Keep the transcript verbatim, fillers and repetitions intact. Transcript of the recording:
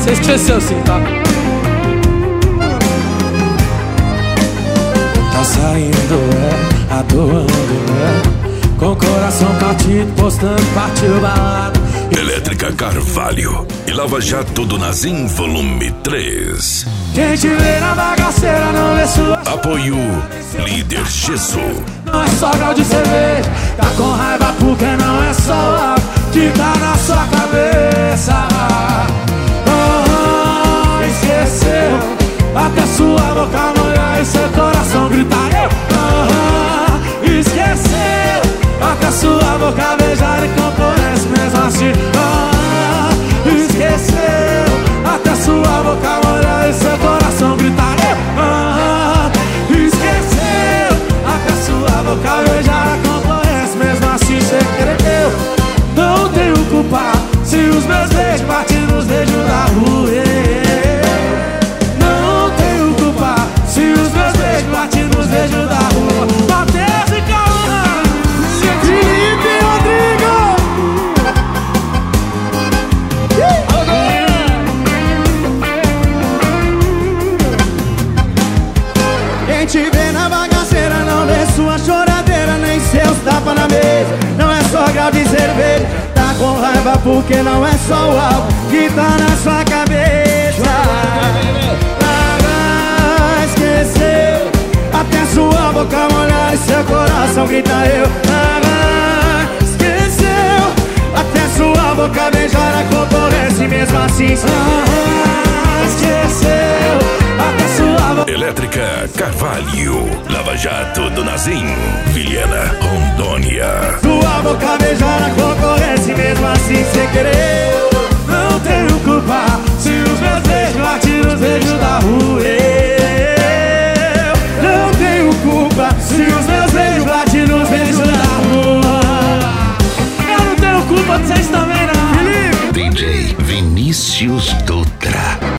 Você esqueceu sim, tá? Tá saindo, é, atuando, é, com o coração partido, postando, partiu balada. Elétrica Carvalho e Lava Jato do Nazim, volume três. Quem te vê na bagaceira não vê sua. Apoio Líder Gesso. Não é só grau de cerveja, tá com raiva porque não é só o álcool que tá na sua cabeça. Oh, esqueceu, até sua boca molhar e seu coração gritar. Oh, esqueceu, até sua boca beijar e componente mesmo assim. Oh, esqueceu, até sua boca molhar e seu coração gritar. Oh, esqueceu, até sua boca beijar e componente mesmo assim. Cê querer, não tenho culpa se os meus beijos batem nos beijos da rua. Não tenho culpa se os meus beijos batem nos beijos da rua. Matheus e Calma, Felipe Rodrigo. Quem te vê na bagaceira não vê sua choradeira, nem seus tapas na mesa. Não é só grau de cerveja, tá com raiva porque não é só o álcool que tá na sua cabeça. Ah, esqueceu, até sua boca molhar e seu coração grita eu. Ah, esqueceu, até sua boca beijar a concorrência e mesmo assim. Ah, esqueceu, até sua boca. Elétrica Carvalho, Lava Jato do Nazim, Vilhena, Rondônia. Sua boca beijar a concorrência e mesmo assim cê querer. Não tenho culpa se os meus beijos batem nos beijos da rua. Eu não tenho culpa se os meus beijos batem nos beijos da rua. Eu não tenho culpa de vocês também não. Felipe. D J Vinícius Dutra.